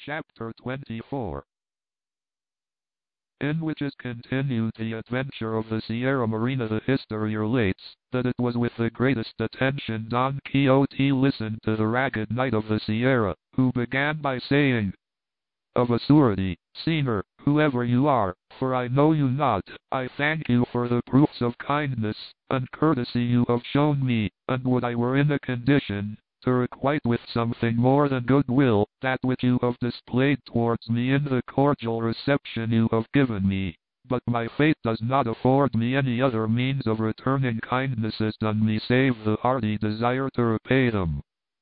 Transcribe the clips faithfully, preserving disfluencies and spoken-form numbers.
Chapter twenty-four, in which is continued the adventure of the Sierra Morena. The history relates that it was with the greatest attention Don Quixote listened to the ragged knight of the Sierra, who began by saying, "Of a surety, Señor, whoever you are, for I know you not, I thank you for the proofs of kindness and courtesy you have shown me, and would I were in a condition to requite with something more than goodwill that which you have displayed towards me in the cordial reception you have given me. But my fate does not afford me any other means of returning kindnesses done me save the hearty desire to repay them."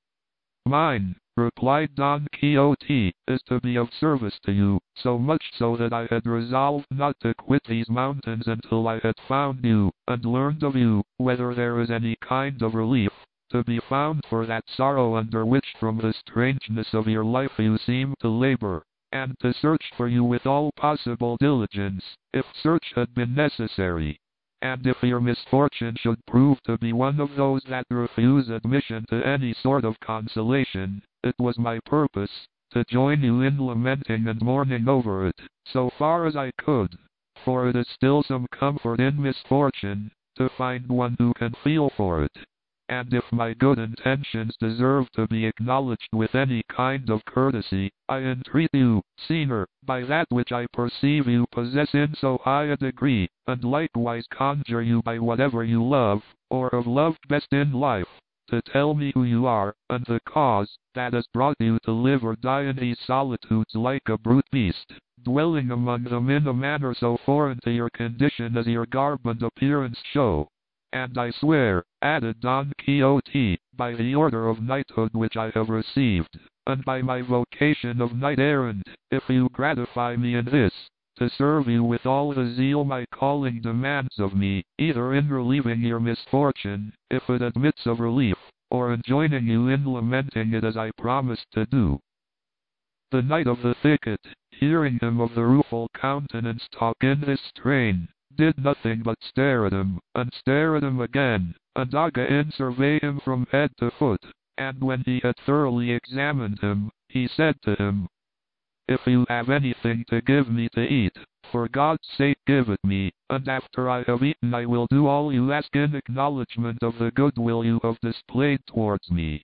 "Mine," replied Don Quixote, "is to be of service to you, so much so that I had resolved not to quit these mountains until I had found you, and learned of you, whether there is any kind of relief to be found for that sorrow under which from the strangeness of your life you seem to labor, and to search for you with all possible diligence, if search had been necessary. And if your misfortune should prove to be one of those that refuse admission to any sort of consolation, it was my purpose to join you in lamenting and mourning over it, so far as I could, for it is still some comfort in misfortune to find one who can feel for it. And if my good intentions deserve to be acknowledged with any kind of courtesy, I entreat you, Señor, by that which I perceive you possess in so high a degree, and likewise conjure you by whatever you love, or have loved best in life, to tell me who you are, and the cause that has brought you to live or die in these solitudes like a brute beast, dwelling among them in a manner so foreign to your condition as your garb and appearance show. And I swear," added Don Quixote, "by the order of knighthood which I have received, and by my vocation of knight-errant, if you gratify me in this, to serve you with all the zeal my calling demands of me, either in relieving your misfortune, if it admits of relief, or in joining you in lamenting it as I promised to do." The Knight of the Thicket, hearing him of the rueful countenance talk in this strain, did nothing but stare at him, and stare at him again, and again survey him from head to foot, and when he had thoroughly examined him, he said to him, "If you have anything to give me to eat, for God's sake give it me, and after I have eaten I will do all you ask in acknowledgment of the goodwill you have displayed towards me."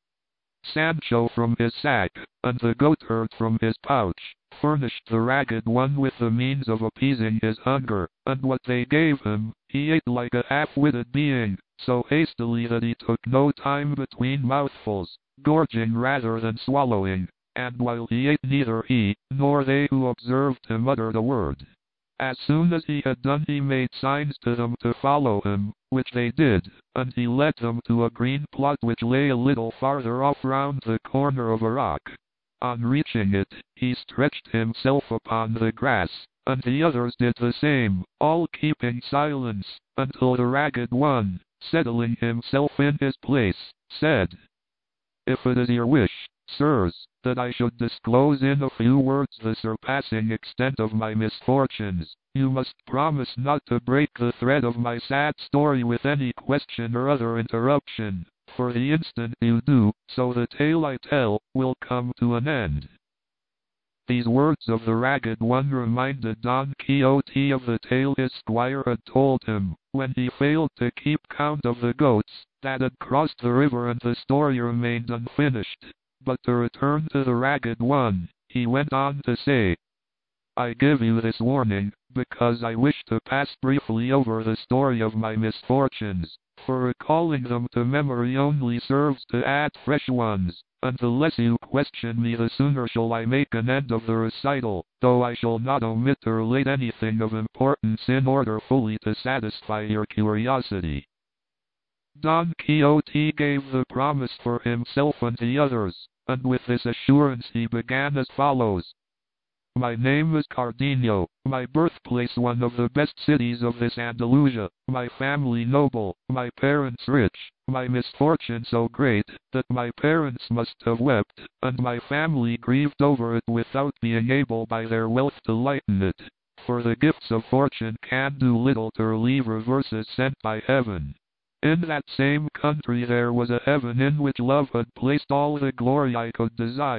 Sancho from his sack, and the goatherd from his pouch, furnished the ragged one with the means of appeasing his hunger, and what they gave him, he ate like a half-witted being, so hastily that he took no time between mouthfuls, gorging rather than swallowing, and while he ate neither he, nor they who observed him uttered a word. As soon as he had done he made signs to them to follow him, which they did, and he led them to a green plot which lay a little farther off round the corner of a rock. On reaching it, he stretched himself upon the grass, and the others did the same, all keeping silence, until the ragged one, settling himself in his place, said, "If it is your wish, sirs, that I should disclose in a few words the surpassing extent of my misfortunes, you must promise not to break the thread of my sad story with any question or other interruption, for the instant you do, so the tale I tell will come to an end." These words of the ragged one reminded Don Quixote of the tale his squire had told him, when he failed to keep count of the goats that had crossed the river, and the story remained unfinished. But to return to the ragged one, he went on to say, "I give you this warning, because I wish to pass briefly over the story of my misfortunes, for recalling them to memory only serves to add fresh ones, and the less you question me the sooner shall I make an end of the recital, though I shall not omit to relate anything of importance in order fully to satisfy your curiosity." Don Quixote gave the promise for himself and the others, and with this assurance he began as follows. "My name is Cardenio, my birthplace one of the best cities of this Andalusia, my family noble, my parents rich, my misfortune so great that my parents must have wept, and my family grieved over it without being able by their wealth to lighten it, for the gifts of fortune can do little to relieve reverses sent by heaven. In that same country there was a heaven in which love had placed all the glory I could desire.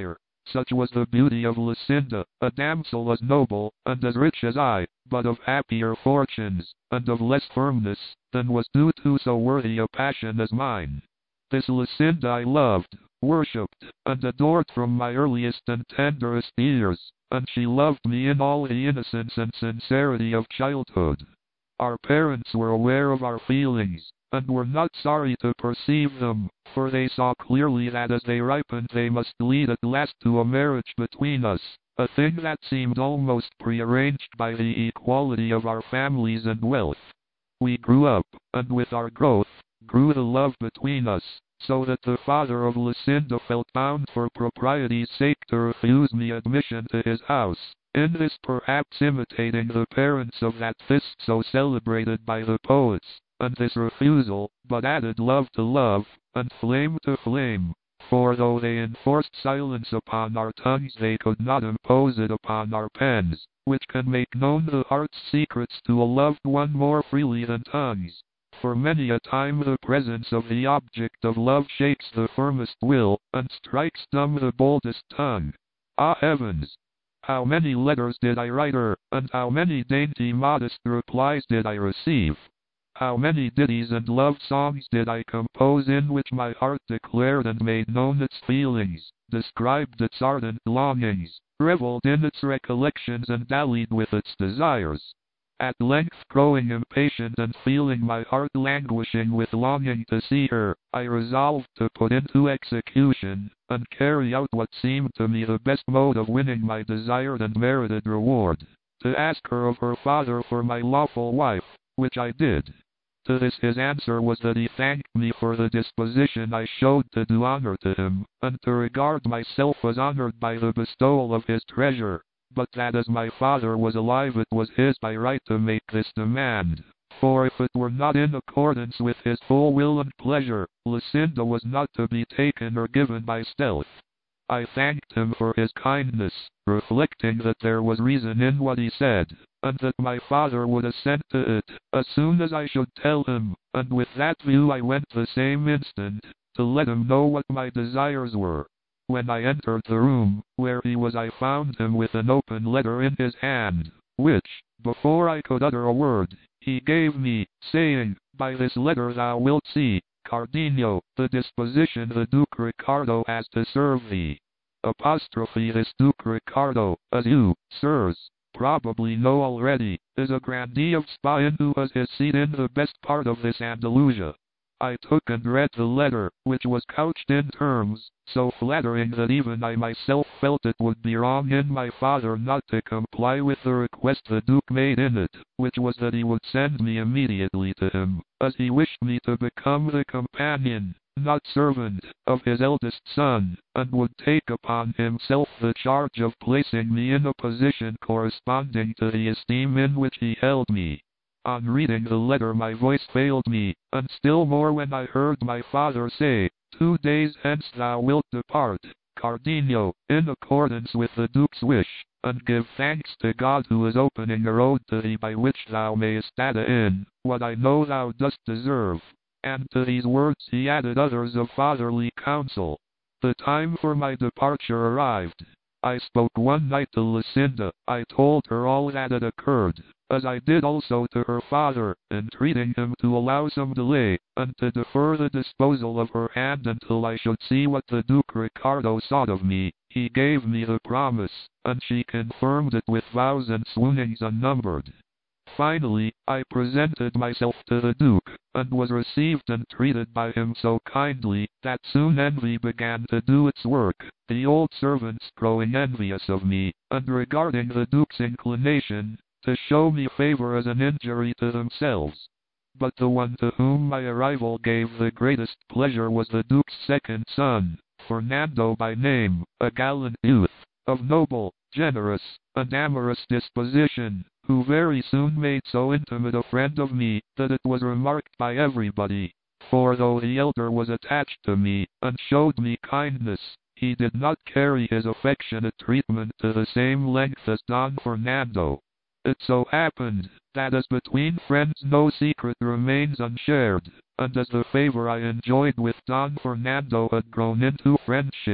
Such was the beauty of Lucinda, a damsel as noble, and as rich as I, but of happier fortunes, and of less firmness, than was due to so worthy a passion as mine. This Lucinda I loved, worshipped, and adored from my earliest and tenderest years, and she loved me in all the innocence and sincerity of childhood. Our parents were aware of our feelings, and were not sorry to perceive them, for they saw clearly that as they ripened they must lead at last to a marriage between us, a thing that seemed almost prearranged by the equality of our families and wealth. We grew up, and with our growth, grew the love between us, so that the father of Lucinda felt bound for propriety's sake to refuse me admission to his house, in this perhaps imitating the parents of that fist so celebrated by the poets, and this refusal but added love to love, and flame to flame, for though they enforced silence upon our tongues they could not impose it upon our pens, which can make known the heart's secrets to a loved one more freely than tongues. For many a time the presence of the object of love shakes the firmest will, and strikes dumb the boldest tongue. Ah heavens! How many letters did I write her, and how many dainty modest replies did I receive! How many ditties and love songs did I compose in which my heart declared and made known its feelings, described its ardent longings, revelled in its recollections and dallied with its desires. At length, growing impatient and feeling my heart languishing with longing to see her, I resolved to put into execution, and carry out what seemed to me the best mode of winning my desired and merited reward, to ask her of her father for my lawful wife, which I did. To this his answer was that he thanked me for the disposition I showed to do honor to him, and to regard myself as honored by the bestowal of his treasure, but that as my father was alive it was his by right to make this demand, for if it were not in accordance with his full will and pleasure, Lucinda was not to be taken or given by stealth. I thanked him for his kindness, reflecting that there was reason in what he said, and that my father would assent to it, as soon as I should tell him, and with that view I went the same instant, to let him know what my desires were. When I entered the room, where he was I found him with an open letter in his hand, which, before I could utter a word, he gave me, saying, "By this letter thou wilt see, Cardenio, the disposition the Duke Ricardo has to serve thee." Apostrophe this Duke Ricardo, as you, sirs, probably know already, is a grandee of Spain who has his seat in the best part of this Andalusia. I took and read the letter, which was couched in terms so flattering that even I myself felt it would be wrong in my father not to comply with the request the Duke made in it, which was that he would send me immediately to him, as he wished me to become the companion, not servant, of his eldest son, and would take upon himself the charge of placing me in a position corresponding to the esteem in which he held me. On reading the letter my voice failed me, and still more when I heard my father say, "Two days hence thou wilt depart, Cardenio, in accordance with the Duke's wish, and give thanks to God who is opening a road to thee by which thou mayest add in, what I know thou dost deserve." And to these words he added others of fatherly counsel. The time for my departure arrived. I spoke one night to Lucinda. I told her all that had occurred, as I did also to her father, entreating him to allow some delay, and to defer the disposal of her hand until I should see what the Duke Ricardo sought of me. He gave me the promise, and she confirmed it with vows and swoonings unnumbered. Finally, I presented myself to the Duke, and was received and treated by him so kindly, that soon envy began to do its work, the old servants growing envious of me, and regarding the Duke's inclination to show me favor as an injury to themselves. But the one to whom my arrival gave the greatest pleasure was the Duke's second son, Fernando by name, a gallant youth, of noble, generous, and amorous disposition, who very soon made so intimate a friend of me, that it was remarked by everybody. For though the elder was attached to me, and showed me kindness, he did not carry his affectionate treatment to the same length as Don Fernando. It so happened, that as between friends no secret remains unshared, and as the favor I enjoyed with Don Fernando had grown into friendship,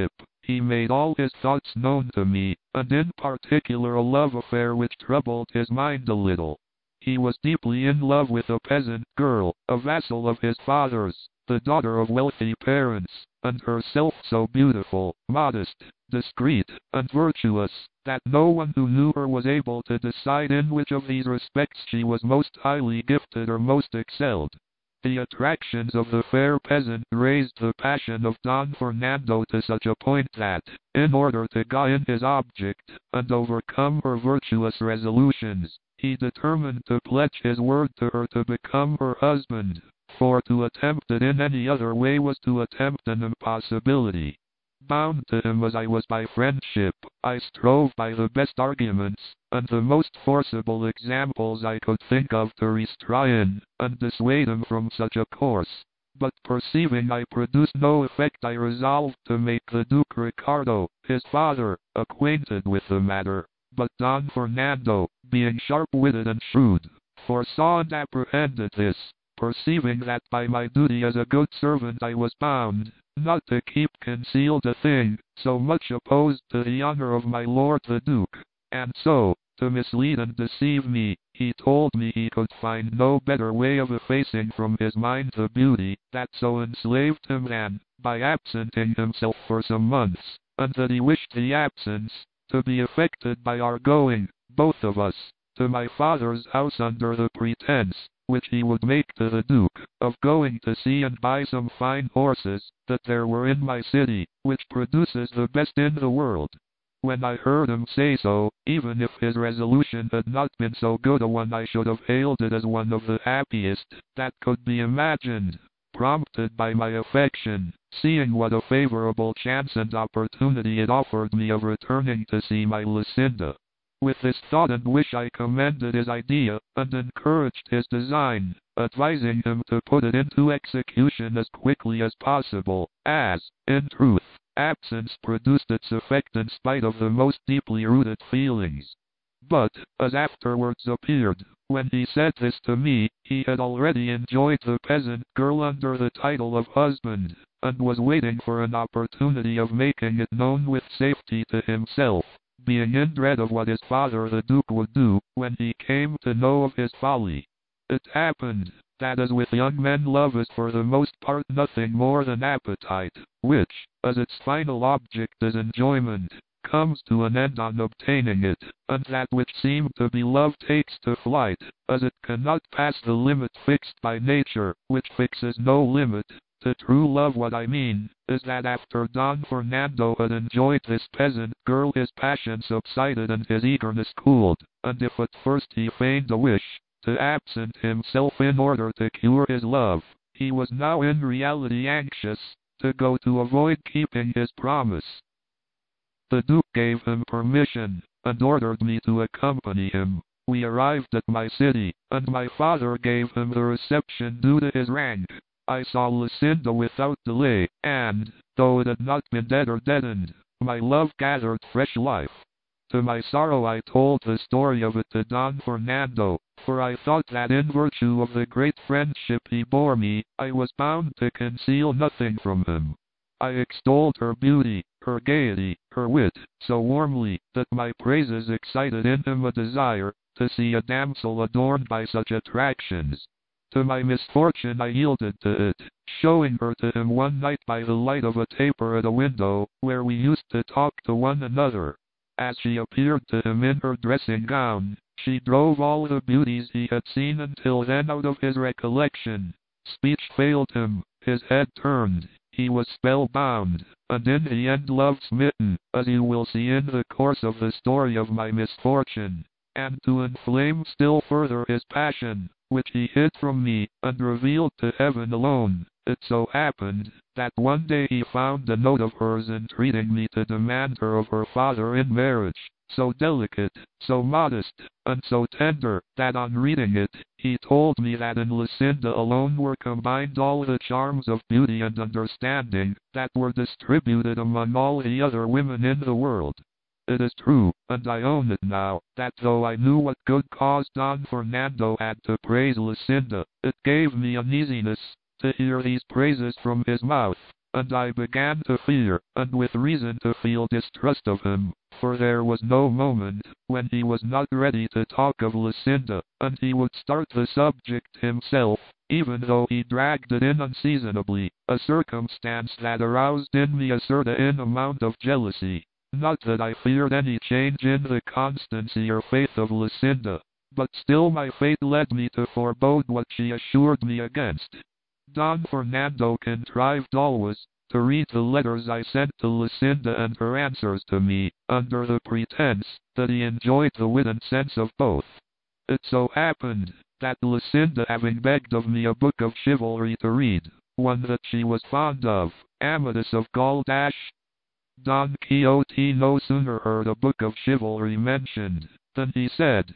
he made all his thoughts known to me, and in particular a love affair which troubled his mind a little. He was deeply in love with a peasant girl, a vassal of his father's, the daughter of wealthy parents, and herself so beautiful, modest, discreet, and virtuous, that no one who knew her was able to decide in which of these respects she was most highly gifted or most excelled. The attractions of the fair peasant raised the passion of Don Fernando to such a point that, in order to gain his object, and overcome her virtuous resolutions, he determined to pledge his word to her to become her husband, for to attempt it in any other way was to attempt an impossibility. Bound to him as I was by friendship, I strove by the best arguments, and the most forcible examples I could think of to restrain and dissuade him from such a course. But perceiving I produced no effect, I resolved to make the Duke Ricardo, his father, acquainted with the matter. But Don Fernando, being sharp-witted and shrewd, foresaw and apprehended this, perceiving that by my duty as a good servant I was bound not to keep concealed a thing so much opposed to the honor of my lord the Duke, and so, to mislead and deceive me, he told me he could find no better way of effacing from his mind the beauty that so enslaved him than by absenting himself for some months, and that he wished the absence to be effected by our going, both of us, to my father's house under the pretense, which he would make to the Duke, of going to see and buy some fine horses that there were in my city, which produces the best in the world. When I heard him say so, even if his resolution had not been so good a one, I should have hailed it as one of the happiest that could be imagined, prompted by my affection, seeing what a favorable chance and opportunity it offered me of returning to see my Lucinda. With this thought and wish I commended his idea, and encouraged his design, advising him to put it into execution as quickly as possible, as, in truth, absence produced its effect in spite of the most deeply rooted feelings. But, as afterwards appeared, when he said this to me, he had already enjoyed the peasant girl under the title of husband, and was waiting for an opportunity of making it known with safety to himself, being in dread of what his father the Duke would do when he came to know of his folly. It happened that as with young men love is for the most part nothing more than appetite, which, as its final object is enjoyment, comes to an end on obtaining it, and that which seemed to be love takes to flight, as it cannot pass the limit fixed by nature, which fixes no limit. To true love what I mean, is that after Don Fernando had enjoyed this peasant girl his passion subsided and his eagerness cooled, and if at first he feigned a wish to absent himself in order to cure his love, he was now in reality anxious to go to avoid keeping his promise. The Duke gave him permission, and ordered me to accompany him. We arrived at my city, and my father gave him the reception due to his rank. I saw Lucinda without delay, and, though it had not been dead or deadened, my love gathered fresh life. To my sorrow I told the story of it to Don Fernando, for I thought that in virtue of the great friendship he bore me, I was bound to conceal nothing from him. I extolled her beauty, her gaiety, her wit, so warmly, that my praises excited in him a desire to see a damsel adorned by such attractions. To my misfortune I yielded to it, showing her to him one night by the light of a taper at a window, where we used to talk to one another. As she appeared to him in her dressing gown, she drove all the beauties he had seen until then out of his recollection. Speech failed him, his head turned, he was spellbound, and in the end love-smitten, as you will see in the course of the story of my misfortune. And to inflame still further his passion, which he hid from me, and revealed to heaven alone, it so happened, that one day he found a note of hers entreating me to demand her of her father in marriage, so delicate, so modest, and so tender, that on reading it, he told me that in Lucinda alone were combined all the charms of beauty and understanding, that were distributed among all the other women in the world. It is true, and I own it now, that though I knew what good cause Don Fernando had to praise Lucinda, it gave me uneasiness to hear these praises from his mouth, and I began to fear, and with reason to feel distrust of him, for there was no moment when he was not ready to talk of Lucinda, and he would start the subject himself, even though he dragged it in unseasonably, a circumstance that aroused in me a certain amount of jealousy. Not that I feared any change in the constancy or faith of Lucinda, but still my fate led me to forebode what she assured me against. Don Fernando contrived always to read the letters I sent to Lucinda and her answers to me, under the pretense that he enjoyed the wit and sense of both. It so happened that Lucinda, having begged of me a book of chivalry to read, one that she was fond of, Amadis of Gaul dash Don Quixote no sooner heard a book of chivalry mentioned, than he said,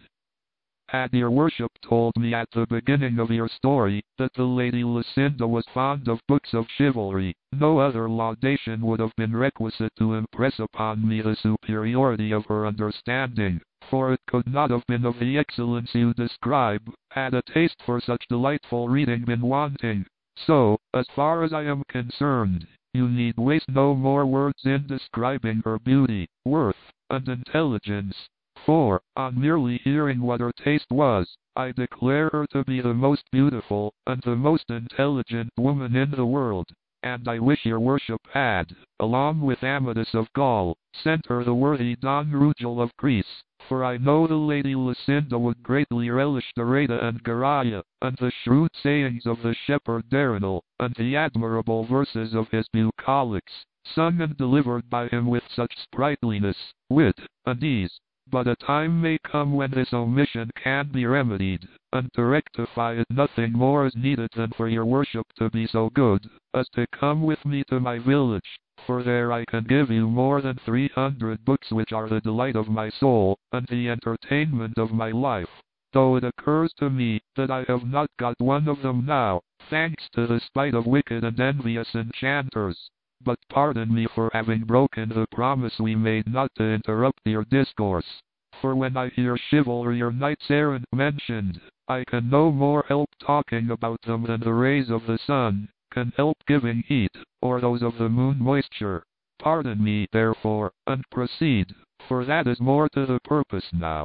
"Had your worship told me at the beginning of your story that the Lady Lucinda was fond of books of chivalry, no other laudation would have been requisite to impress upon me the superiority of her understanding, for it could not have been of the excellence you describe, had a taste for such delightful reading been wanting. So, as far as I am concerned, you need waste no more words in describing her beauty, worth, and intelligence. For, on merely hearing what her taste was, I declare her to be the most beautiful, and the most intelligent woman in the world, and I wish your worship had, along with Amadis of Gaul, sent her the worthy Don Rugel of Greece, for I know the Lady Lucinda would greatly relish the Reda and Garaya, and the shrewd sayings of the shepherd Darinal, and the admirable verses of his bucolics, sung and delivered by him with such sprightliness, wit, and ease. But a time may come when this omission can be remedied, and to rectify it nothing more is needed than for your worship to be so good as to come with me to my village, for there I can give you more than three hundred books which are the delight of my soul, and the entertainment of my life, though it occurs to me that I have not got one of them now, thanks to the spite of wicked and envious enchanters. But pardon me for having broken the promise we made not to interrupt your discourse, for when I hear chivalry or knights errant mentioned, I can no more help talking about them than the rays of the sun can help giving heat, or those of the moon moisture. Pardon me, therefore, and proceed, for that is more to the purpose now."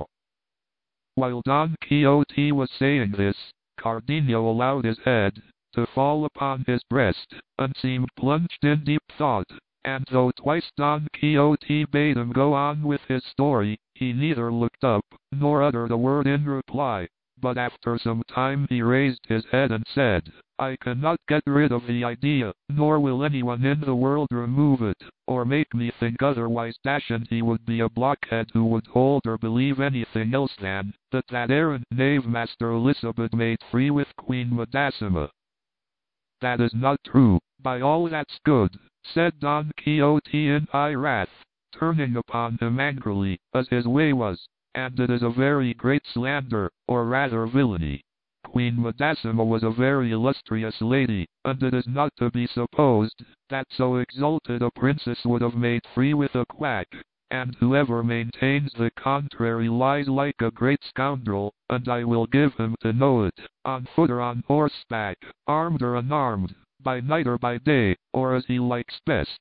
While Don Quixote was saying this, Cardenio allowed his head to fall upon his breast, and seemed plunged in deep thought, and though twice Don Quixote bade him go on with his story, he neither looked up, nor uttered a word in reply, but after some time he raised his head and said, "I cannot get rid of the idea, nor will anyone in the world remove it, or make me think otherwise dash and he would be a blockhead who would hold or believe anything else than that that errant knave Master Elizabeth made free with Queen Madasima." "That is not true, by all that's good," said Don Quixote in high wrath, turning upon him angrily, as his way was, "and it is a very great slander, or rather villainy. Queen Madasima was a very illustrious lady, and it is not to be supposed that so exalted a princess would have made free with a quack, and whoever maintains the contrary lies like a great scoundrel, and I will give him to know it, on foot or on horseback, armed or unarmed, by night or by day, or as he likes best."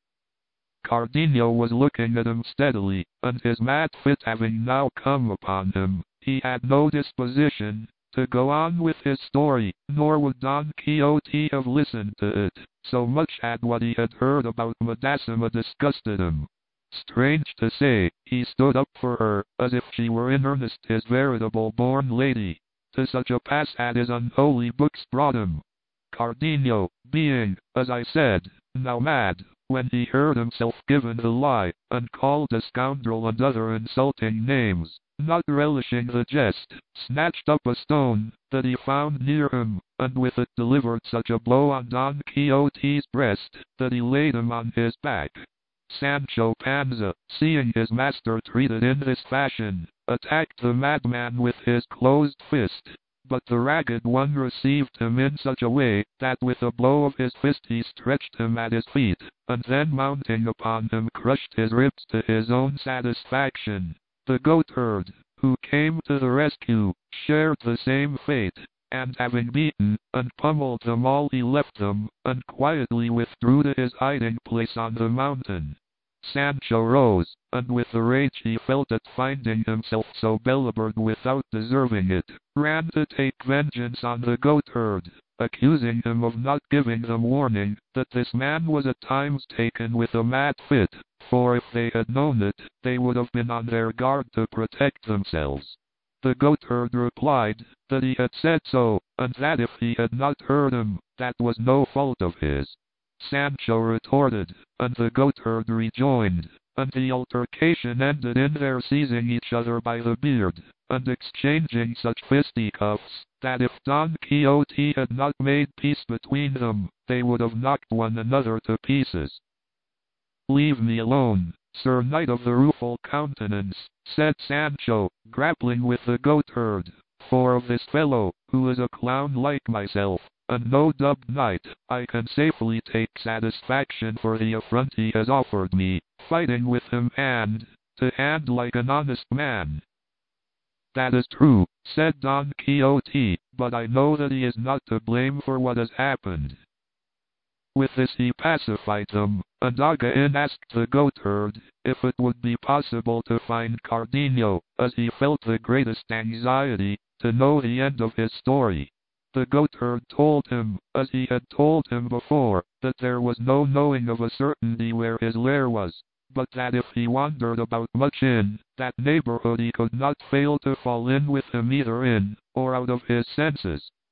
Cardenio was looking at him steadily, and his mad fit having now come upon him, he had no disposition to go on with his story, nor would Don Quixote have listened to it, so much had what he had heard about Madasima disgusted him. Strange to say, he stood up for her, as if she were in earnest his veritable born lady. To such a pass had his unholy books brought him. Cardenio, being, as I said, now mad, when he heard himself given the lie, and called a scoundrel and other insulting names, not relishing the jest, snatched up a stone that he found near him, and with it delivered such a blow on Don Quixote's breast that he laid him on his back. Sancho Panza, seeing his master treated in this fashion, attacked the madman with his closed fist, but the ragged one received him in such a way that with a blow of his fist he stretched him at his feet, and then mounting upon him crushed his ribs to his own satisfaction. The goatherd, who came to the rescue, shared the same fate, and having beaten and pummeled them all, he left them, and quietly withdrew to his hiding place on the mountain. Sancho rose, and with the rage he felt at finding himself so belabored without deserving it, ran to take vengeance on the goatherd, accusing him of not giving them warning that this man was at times taken with a mad fit, for if they had known it, they would have been on their guard to protect themselves. The goatherd replied that he had said so, and that if he had not heard him, that was no fault of his. Sancho retorted, and the goatherd rejoined, and the altercation ended in their seizing each other by the beard, and exchanging such fisticuffs, that if Don Quixote had not made peace between them, they would have knocked one another to pieces. "Leave me alone, Sir Knight of the Rueful Countenance," said Sancho, grappling with the goatherd, "for of this fellow, who is a clown like myself, and no dubbed knight, I can safely take satisfaction for the affront he has offered me, fighting with him hand to hand like an honest man." "That is true," said Don Quixote, "but I know that he is not to blame for what has happened." With this he pacified them, and Again asked the goatherd if it would be possible to find Cardenio, as he felt the greatest anxiety to know the end of his story. The goatherd told him, as he had told him before, that there was no knowing of a certainty where his lair was, but that if he wandered about much in that neighborhood he could not fail to fall in with him either in or out of his senses.